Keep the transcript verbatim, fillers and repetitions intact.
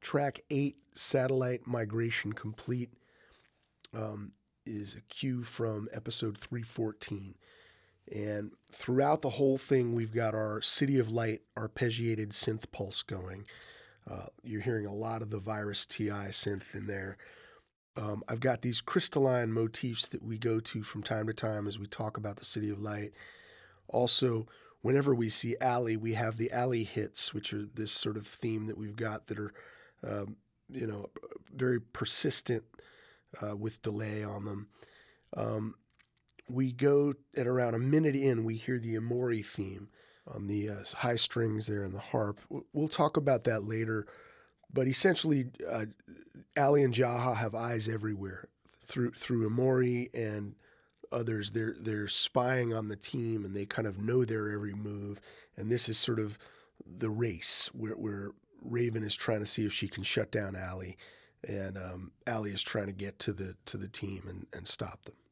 track eight, Satellite Migration Complete, um, is a cue from episode three fourteen. And throughout the whole thing, we've got our City of Light arpeggiated synth pulse going. Uh, you're hearing a lot of the Virus T I synth in there. Um, I've got these crystalline motifs that we go to from time to time as we talk about the City of Light. Also, whenever we see Alley, we have the Alley hits, which are this sort of theme that we've got that are, um, you know, very persistent uh, with delay on them. Um, we go at around a minute in, we hear the Amori theme on the uh, high strings there and the harp. We'll talk about that later. But essentially, uh, Alley and Jaha have eyes everywhere through through Amori and others. They're they're spying on the team, and they kind of know their every move. And this is sort of the race where, where Raven is trying to see if she can shut down Alley, and um, Alley is trying to get to the to the team and, and stop them.